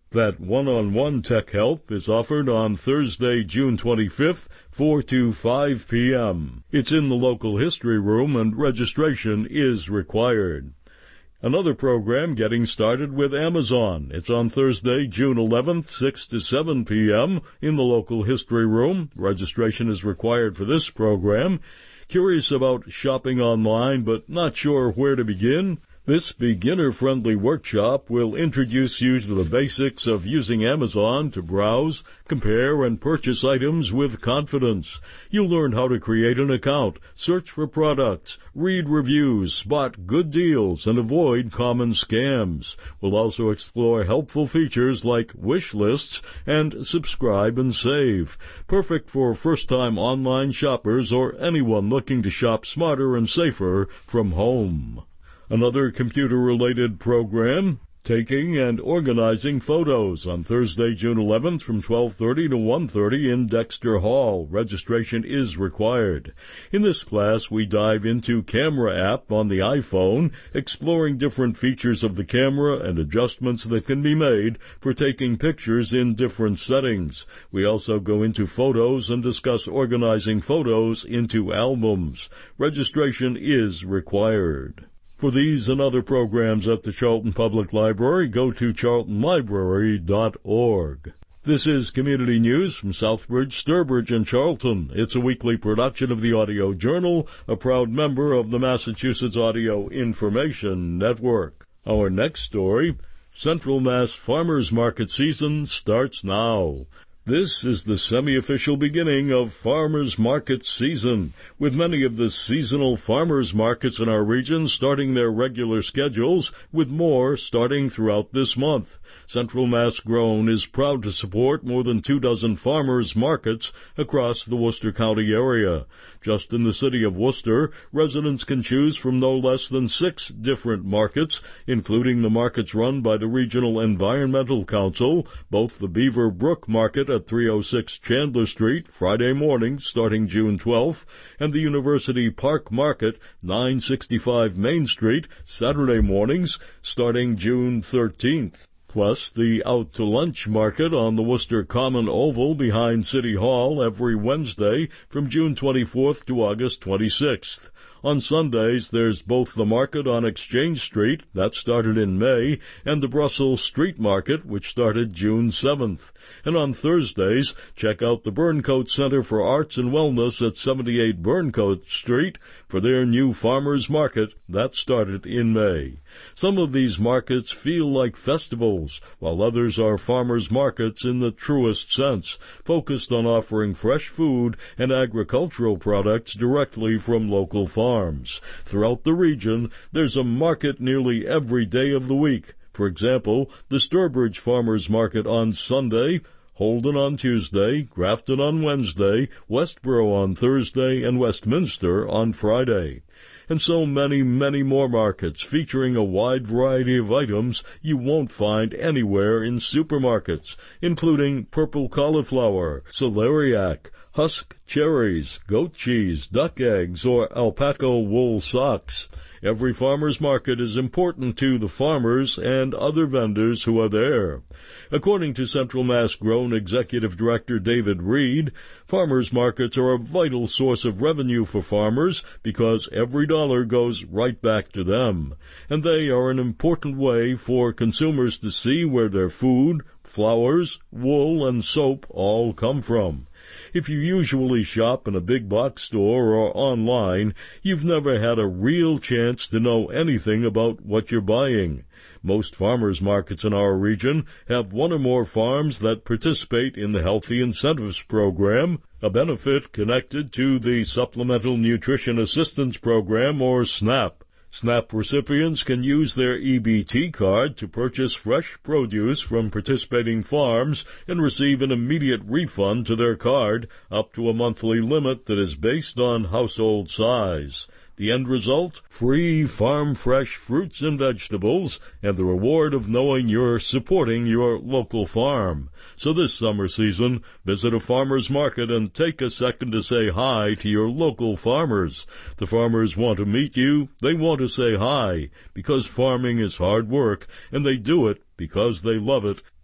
That one-on-one tech help is offered on Thursday, June twenty-fifth, four to five p.m. It's in the local history room and registration is required. Another program getting started with Amazon. It's on Thursday, June eleventh, six to seven p.m. in the local history room. Registration is required for this program. Curious about shopping online but not sure where to begin? This beginner-friendly workshop will introduce you to the basics of using Amazon to browse, compare, and purchase items with confidence. You'll learn how to create an account, search for products, read reviews, spot good deals, and avoid common scams. We'll also explore helpful features like wish lists and subscribe and save. Perfect for first-time online shoppers or anyone looking to shop smarter and safer from home. Another computer-related program, taking and organizing photos, on Thursday, June eleventh from twelve thirty to one thirty in Dexter Hall. Registration is required. In this class, we dive into Camera app on the iPhone, exploring different features of the camera and adjustments that can be made for taking pictures in different settings. We also go into photos and discuss organizing photos into albums. Registration is required. For these and other programs at the Charlton Public Library, go to charlton library dot org. This is Community News from Southbridge, Sturbridge, and Charlton. It's a weekly production of the Audio Journal, a proud member of the Massachusetts Audio Information Network. Our next story, Central Mass Farmers Market season starts now. This is the semi-official beginning of farmers' market season, with many of the seasonal farmers' markets in our region starting their regular schedules, with more starting throughout this month. Central Mass Grown is proud to support more than two dozen farmers' markets across the Worcester County area. Just in the city of Worcester, residents can choose from no less than six different markets, including the markets run by the Regional Environmental Council, both the Beaver Brook Market at three oh six Chandler Street, Friday morning starting June twelfth, and the University Park Market, nine sixty-five Main Street, Saturday mornings starting June thirteenth. Plus the Out to Lunch Market on the Worcester Common Oval behind City Hall every Wednesday from June twenty-fourth to August twenty-sixth. On Sundays, there's both the market on Exchange Street, that started in May, and the Brussels Street Market, which started June seventh. And on Thursdays, check out the Burncoat Center for Arts and Wellness at seventy-eight Burncoat Street for their new Farmers Market, that started in May. Some of these markets feel like festivals, while others are farmers' markets in the truest sense, focused on offering fresh food and agricultural products directly from local farms. Farms. Throughout the region, there's a market nearly every day of the week. For example, the Sturbridge Farmers Market on Sunday, Holden on Tuesday, Grafton on Wednesday, Westboro on Thursday, and Westminster on Friday. And so many, many more markets featuring a wide variety of items you won't find anywhere in supermarkets, including purple cauliflower, celeriac, husk cherries, goat cheese, duck eggs, or alpaca wool socks. Every farmer's market is important to the farmers and other vendors who are there. According to Central Mass Grown Executive Director David Reed, farmers markets are a vital source of revenue for farmers because every dollar goes right back to them, and they are an important way for consumers to see where their food, flowers, wool, and soap all come from. If you usually shop in a big box store or online, you've never had a real chance to know anything about what you're buying. Most farmers markets in our region have one or more farms that participate in the Healthy Incentives Program, a benefit connected to the Supplemental Nutrition Assistance Program, or SNAP. SNAP recipients can use their E B T card to purchase fresh produce from participating farms and receive an immediate refund to their card up to a monthly limit that is based on household size. The end result? Free farm-fresh fruits and vegetables, and the reward of knowing you're supporting your local farm. So this summer season, visit a farmer's market and take a second to say hi to your local farmers. The farmers want to meet you, they want to say hi, because farming is hard work, and they do it because they love it.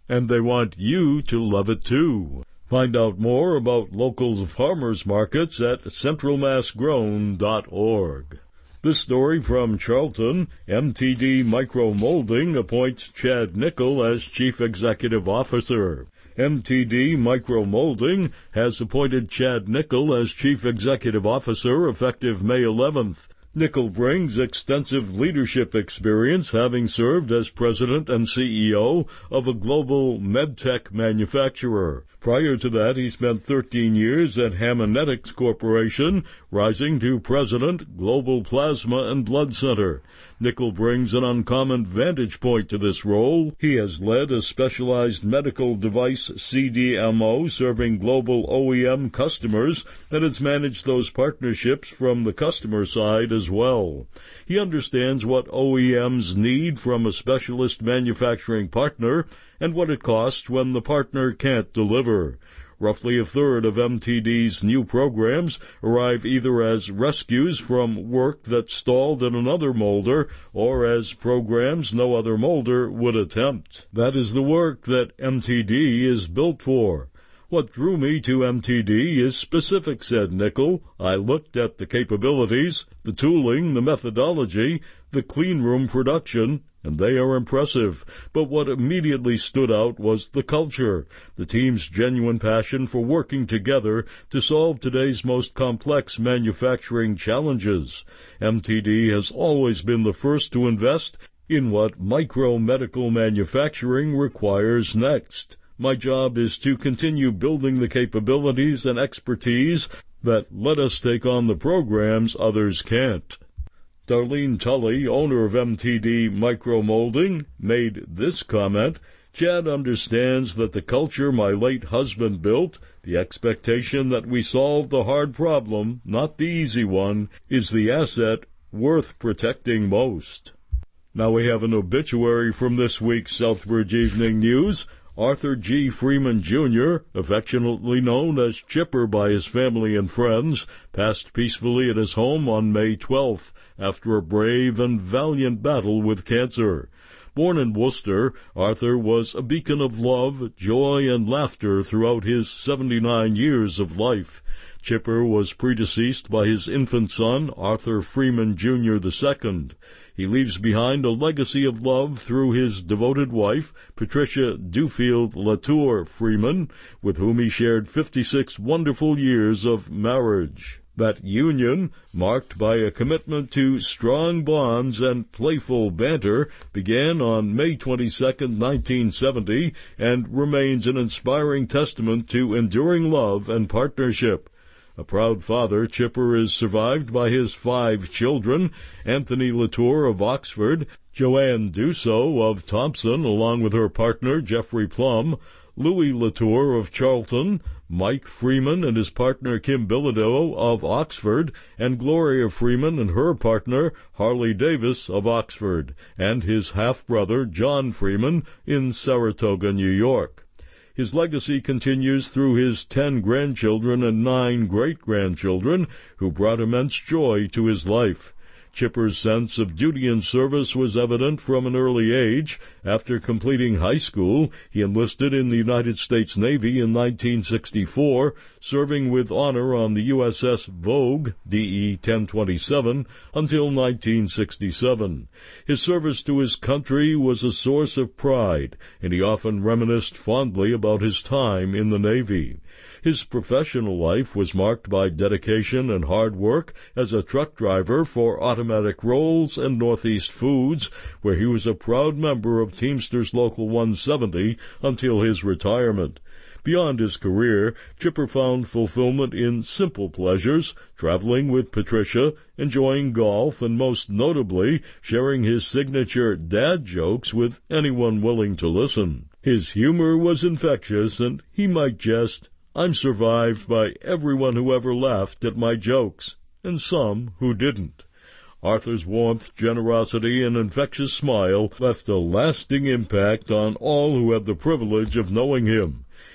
and they want you to love it too. Find out more about local farmers markets at central mass grown dot org. This story from Charlton: M T D Micromolding appoints Chad Nickel as Chief Executive Officer. M T D Micromolding has appointed Chad Nickel as Chief Executive Officer effective May eleventh. Nickel brings extensive leadership experience, having served as president and C E O of a global medtech manufacturer. Prior to that, he spent thirteen years at Haemonetics Corporation, rising to president, Global Plasma and Blood Center. Nickel brings an uncommon vantage point to this role. He has led a specialized medical device C D M O serving global O E M customers and has managed those partnerships from the customer side as well. He understands what O E Ms need from a specialist manufacturing partner and what it costs when the partner can't deliver. Roughly a third of M T D's new programs arrive either as rescues from work that stalled in another molder or as programs no other molder would attempt. That is the work that M T D is built for. What drew me to M T D is specific, said Nickel. I looked at the capabilities, the tooling, the methodology, the clean room production, and they are impressive. But what immediately stood out was the culture, the team's genuine passion for working together to solve today's most complex manufacturing challenges. M T D has always been the first to invest in what micro-medical manufacturing requires next. My job is to continue building the capabilities and expertise that let us take on the programs others can't. Darlene Tully, owner of M T D Micromolding, made this comment: Chad understands that the culture my late husband built, the expectation that we solve the hard problem, not the easy one, is the asset worth protecting most. Now we have an obituary from this week's Southbridge Evening News. Arthur G. Freeman, Junior, affectionately known as Chipper by his family and friends, passed peacefully at his home on May twelfth after a brave and valiant battle with cancer. Born in Worcester, Arthur was a beacon of love, joy, and laughter throughout his seventy-nine years of life. Chipper was predeceased by his infant son, Arthur Freeman, Junior the Second. He leaves behind a legacy of love through his devoted wife, Patricia Duffield Latour Freeman, with whom he shared fifty-six wonderful years of marriage. That union, marked by a commitment to strong bonds and playful banter, began on May twenty-second, nineteen seventy, and remains an inspiring testament to enduring love and partnership. A proud father, Chipper is survived by his five children: Anthony Latour of Oxford, Joanne Dussault of Thompson, along with her partner Jeffrey Plum, Louis Latour of Charlton, Mike Freeman and his partner Kim Bilodeau of Oxford, and Gloria Freeman and her partner Harley Davis of Oxford, and his half-brother John Freeman in Saratoga, New York. His legacy continues through his ten grandchildren and nine great-grandchildren, who brought immense joy to his life. Chipper's sense of duty and service was evident from an early age. After completing high school, he enlisted in the United States Navy in nineteen sixty-four, serving with honor on the U S S Vogue, D E ten twenty-seven, until nineteen sixty-seven. His service to his country was a source of pride, and he often reminisced fondly about his time in the Navy. His professional life was marked by dedication and hard work as a truck driver for Automatic Rolls and Northeast Foods, where he was a proud member of Teamsters Local one seventy until his retirement. Beyond his career, Chipper found fulfillment in simple pleasures, traveling with Patricia, enjoying golf, and most notably, sharing his signature dad jokes with anyone willing to listen. His humor was infectious, and he might jest, "I'm survived by everyone who ever laughed at my jokes, and some who didn't." Arthur's warmth, generosity, and infectious smile left a lasting impact on all who had the privilege of knowing him.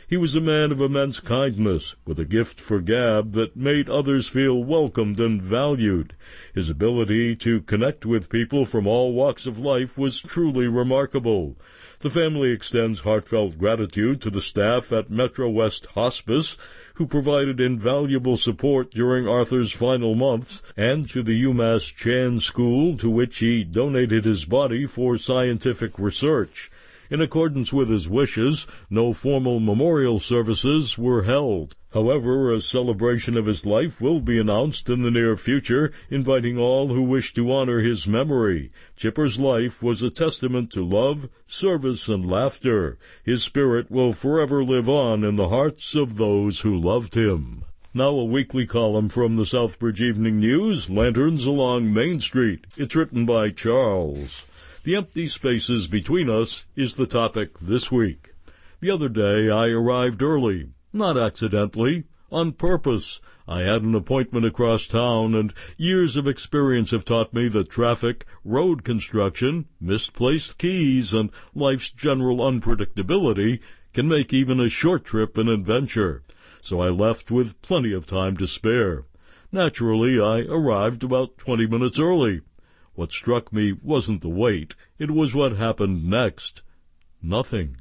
He was a man of immense kindness, with a gift for gab that made others feel welcomed and valued. His ability to connect with people from all walks of life was truly remarkable. The family extends heartfelt gratitude to the staff at Metro West Hospice, who provided invaluable support during Arthur's final months, and to the UMass Chan School, to which he donated his body for scientific research. In accordance with his wishes, no formal memorial services were held. However, a celebration of his life will be announced in the near future, inviting all who wish to honor his memory. Chipper's life was a testament to love, service, and laughter. His spirit will forever live on in the hearts of those who loved him. Now a weekly column from the Southbridge Evening News, Lanterns Along Main Street. It's written by Charles. The empty spaces between us is the topic this week. The other day I arrived early, not accidentally, on purpose. I had an appointment across town, and years of experience have taught me that traffic, road construction, misplaced keys, and life's general unpredictability can make even a short trip an adventure. So I left with plenty of time to spare. Naturally, I arrived about twenty minutes early. What struck me wasn't the wait. It was what happened next. Nothing.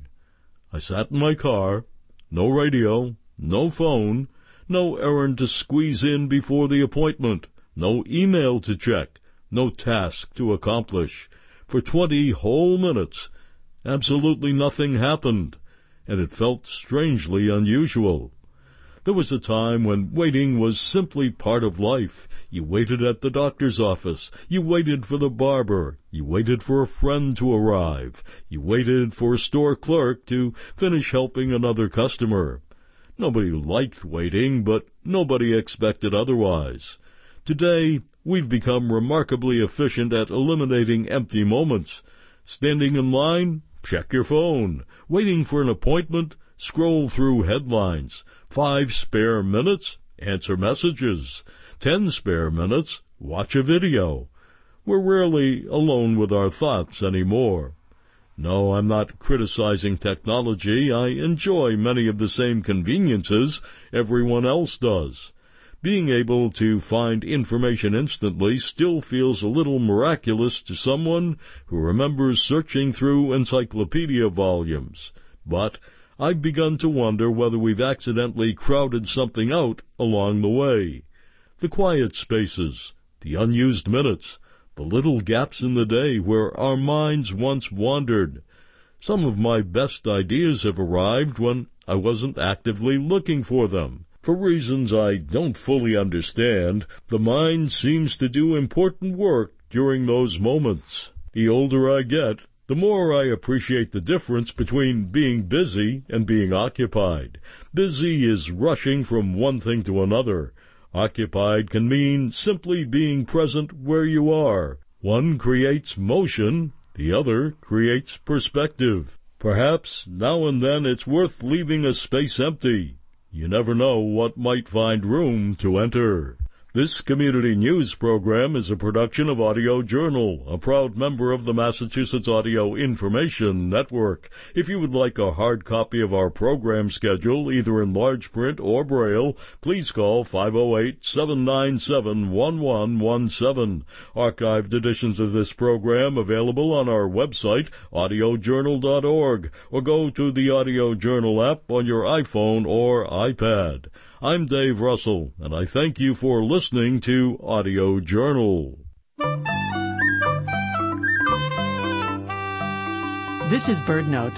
I sat in my car. No radio, no phone, no errand to squeeze in before the appointment, no email to check, no task to accomplish. For twenty whole minutes, absolutely nothing happened, and it felt strangely unusual. There was a time when waiting was simply part of life. You waited at the doctor's office. You waited for the barber. You waited for a friend to arrive. You waited for a store clerk to finish helping another customer. Nobody liked waiting, but nobody expected otherwise. Today, we've become remarkably efficient at eliminating empty moments. Standing in line? Check your phone. Waiting for an appointment? Scroll through headlines. Five spare minutes? Answer messages. Ten spare minutes? Watch a video. We're rarely alone with our thoughts anymore. No, I'm not criticizing technology. I enjoy many of the same conveniences everyone else does. Being able to find information instantly still feels a little miraculous to someone who remembers searching through encyclopedia volumes. But I've begun to wonder whether we've accidentally crowded something out along the way. The quiet spaces, the unused minutes, the little gaps in the day where our minds once wandered. Some of my best ideas have arrived when I wasn't actively looking for them. For reasons I don't fully understand, the mind seems to do important work during those moments. The older I get, the more I appreciate the difference between being busy and being occupied. Busy is rushing from one thing to another. Occupied can mean simply being present where you are. One creates motion, the other creates perspective. Perhaps now and then it's worth leaving a space empty. You never know what might find room to enter. This community news program is a production of Audio Journal, a proud member of the Massachusetts Audio Information Network. If you would like a hard copy of our program schedule, either in large print or Braille, please call five oh eight, seven nine seven, one one one seven. Archived editions of this program available on our website, audio journal dot org, or go to the Audio Journal app on your iPhone or iPad. I'm Dave Russell, and I thank you for listening to Audio Journal. This is BirdNote.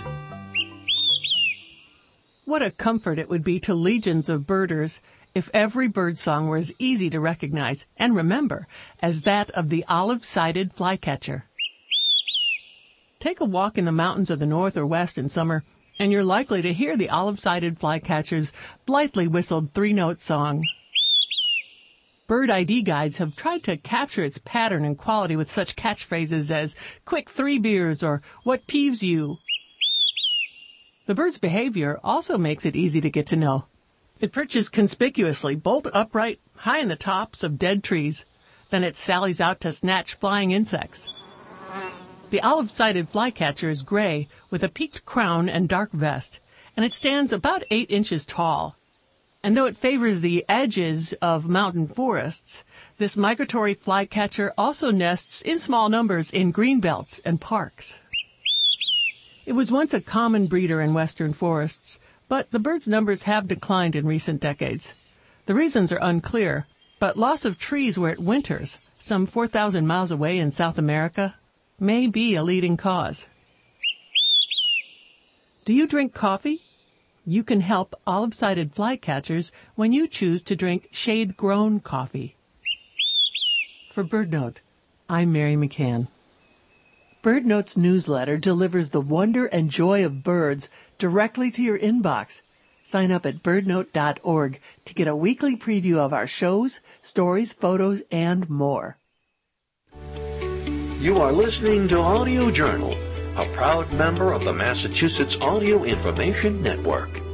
What a comfort it would be to legions of birders if every birdsong were as easy to recognize and remember as that of the olive-sided flycatcher. Take a walk in the mountains of the north or west in summer, and you're likely to hear the olive-sided flycatcher's blithely whistled three-note song. Bird I D guides have tried to capture its pattern and quality with such catchphrases as "quick three beers" or "what peeves you." The bird's behavior also makes it easy to get to know. It perches conspicuously, bolt upright, high in the tops of dead trees. Then it sallies out to snatch flying insects. The olive-sided flycatcher is gray with a peaked crown and dark vest, and and it stands about eight inches tall. And though it favors the edges of mountain forests, this migratory flycatcher also nests in small numbers in greenbelts and parks. It was once a common breeder in western forests, but the bird's numbers have declined in recent decades. The reasons are unclear, but loss of trees where it winters, some four thousand miles away in South America, may be a leading cause. Do you drink coffee? You can help olive-sided flycatchers when you choose to drink shade-grown coffee. For BirdNote, I'm Mary McCann. BirdNote's newsletter delivers the wonder and joy of birds directly to your inbox. Sign up at bird note dot org to get a weekly preview of our shows, stories, photos, and more. You are listening to Audio Journal, a proud member of the Massachusetts Audio Information Network.